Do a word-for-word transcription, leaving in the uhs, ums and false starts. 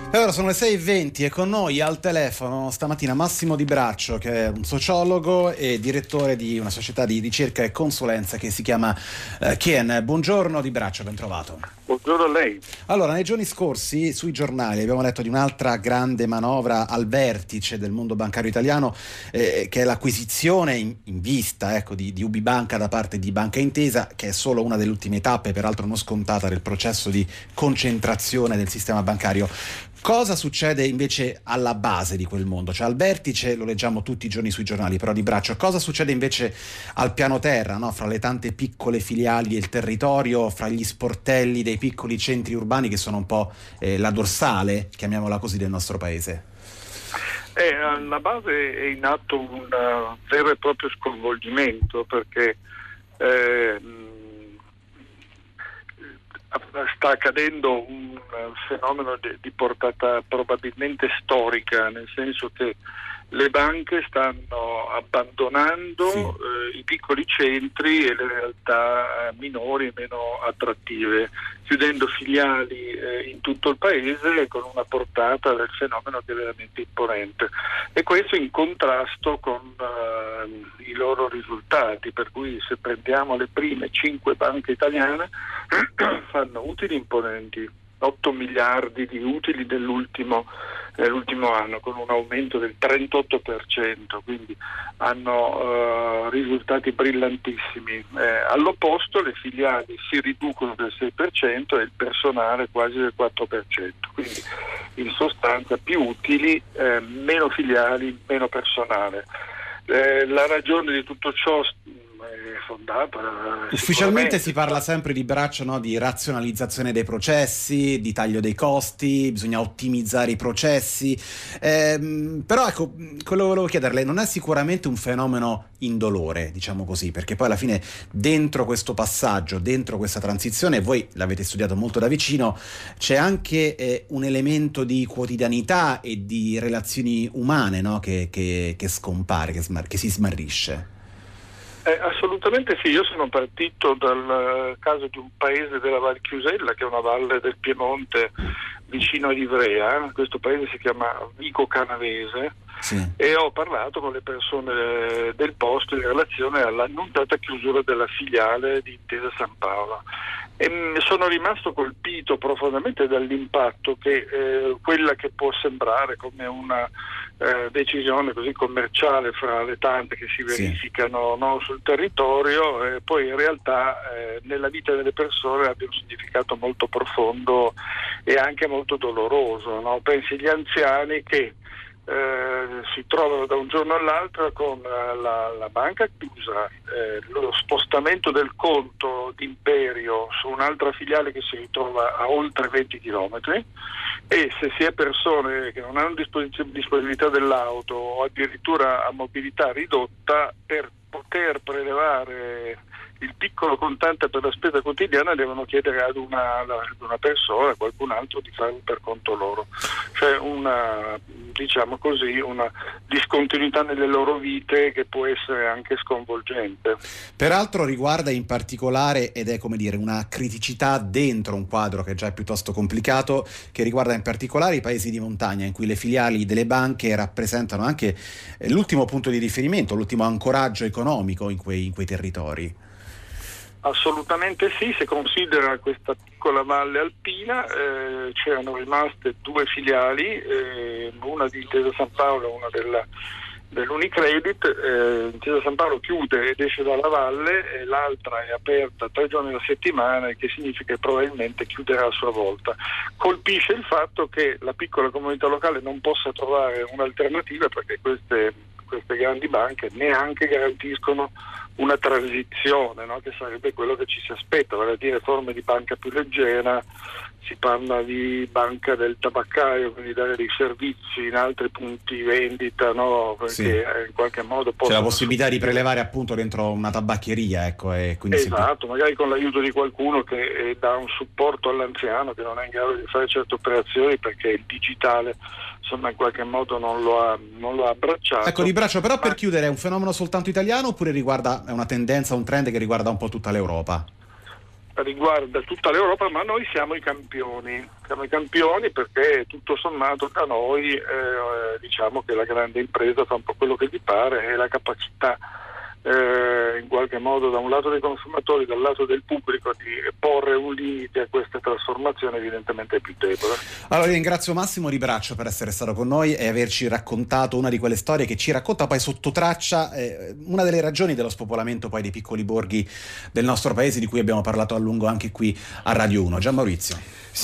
E ora sono le sei e venti e con noi al telefono stamattina Massimo Di Braccio, che è un sociologo e direttore di una società di ricerca e consulenza che si chiama eh, Kien. Buongiorno Di Braccio, ben trovato. Buongiorno a lei. Allora, nei giorni scorsi sui giornali abbiamo letto di un'altra grande manovra al vertice del mondo bancario italiano, eh, che è l'acquisizione in, in vista ecco, di, di UbiBanca da parte di Banca Intesa, che è solo una delle ultime tappe, peraltro non scontata, del processo di concentrazione del sistema bancario. Cosa succede invece alla base di quel mondo? Cioè al vertice lo leggiamo tutti i giorni sui giornali, però Di Braccio, cosa succede invece al piano terra, no? Fra le tante piccole filiali del territorio, fra gli sportelli dei piccoli centri urbani che sono un po' eh, la dorsale, chiamiamola così, del nostro paese? Eh, alla base è in atto un uh, vero e proprio sconvolgimento, perché eh, sta accadendo un fenomeno di, di portata probabilmente storica, nel senso che le banche stanno abbandonando sì. eh, i piccoli centri e le realtà eh, minori e meno attrattive, chiudendo filiali eh, in tutto il paese con una portata del fenomeno che è veramente imponente, e questo in contrasto con eh, i loro risultati, per cui se prendiamo le prime cinque banche italiane fanno utili imponenti, otto miliardi di utili dell'ultimo eh, l'ultimo anno, con un aumento del trentotto per cento, quindi hanno eh, risultati brillantissimi. Eh, all'opposto le filiali si riducono del sei per cento e il personale quasi del quattro per cento, quindi in sostanza più utili, eh, meno filiali, meno personale. Eh, la ragione di tutto ciò è fondata. Ufficialmente si parla sempre Di Braccio, no, di razionalizzazione dei processi, di taglio dei costi, bisogna ottimizzare i processi, ehm, però ecco, quello che volevo chiederle, non è sicuramente un fenomeno indolore, diciamo così, perché poi alla fine dentro questo passaggio, dentro questa transizione, voi l'avete studiato molto da vicino, c'è anche eh, un elemento di quotidianità e di relazioni umane, no, che, che, che scompare, che, smar- che si smarrisce. Eh, assolutamente sì, io sono partito dal caso di un paese della Val Chiusella, che è una valle del Piemonte vicino a Ivrea. Questo paese si chiama Vico Canavese, sì. E ho parlato con le persone del posto in relazione all'annunciata chiusura della filiale di Intesa San Paolo. E sono rimasto colpito profondamente dall'impatto che eh, quella che può sembrare come una eh, decisione così commerciale fra le tante che si verificano, sì. no, sul territorio, eh, poi in realtà eh, nella vita delle persone abbia un significato molto profondo e anche molto doloroso, no? Pensi agli anziani che Eh, si trovano da un giorno all'altro con eh, la, la banca chiusa, eh, lo spostamento del conto d'imperio su un'altra filiale che si ritrova a oltre venti chilometri, e se si è persone che non hanno disponibilità dell'auto o addirittura a mobilità ridotta, per poter prelevare il piccolo contante per la spesa quotidiana devono chiedere ad una, ad una persona, a qualcun altro, di farlo per conto loro. Cioè una, diciamo così, una discontinuità nelle loro vite che può essere anche sconvolgente. Peraltro riguarda in particolare, ed è come dire una criticità dentro un quadro che già è piuttosto complicato, che riguarda in particolare i paesi di montagna, in cui le filiali delle banche rappresentano anche l'ultimo punto di riferimento, l'ultimo ancoraggio economico in quei, in quei territori. Assolutamente sì, se considera questa piccola valle alpina, eh, c'erano rimaste due filiali, eh, una di Intesa San Paolo e una della, dell'Unicredit. eh, Intesa San Paolo chiude ed esce dalla valle, e l'altra è aperta tre giorni alla settimana, il che significa che probabilmente chiuderà a sua volta. Colpisce il fatto che la piccola comunità locale non possa trovare un'alternativa, perché queste, queste grandi banche neanche garantiscono una transizione, no? Che sarebbe quello che ci si aspetta, vale a dire forme di banca più leggera. Si parla di banca del tabaccaio, quindi dare dei servizi in altri punti vendita, no? Perché sì. in qualche modo c'è la possibilità di prelevare appunto dentro una tabaccheria, ecco, e quindi esatto, si... magari con l'aiuto di qualcuno che eh, dà un supporto all'anziano che non è in grado di fare certe operazioni perché il digitale, insomma, in qualche modo non lo ha, non lo ha abbracciato. Ecco, Di Braccio, però, per chiudere, è un fenomeno soltanto italiano oppure riguarda, è una tendenza, un trend che riguarda un po' tutta l'Europa? riguarda tutta l'Europa, ma noi siamo i campioni, siamo i campioni perché tutto sommato da noi eh, diciamo che la grande impresa fa un po' quello che gli pare e la capacità eh, in qualche modo da un lato dei consumatori, dal lato del pubblico di porre un limite a questa trasformazione evidentemente è più debole. Allora ringrazio Massimo Ribraccio per essere stato con noi e averci raccontato una di quelle storie che ci racconta poi sotto traccia eh, una delle ragioni dello spopolamento poi dei piccoli borghi del nostro paese, di cui abbiamo parlato a lungo anche qui a Radio uno. Gian Maurizio.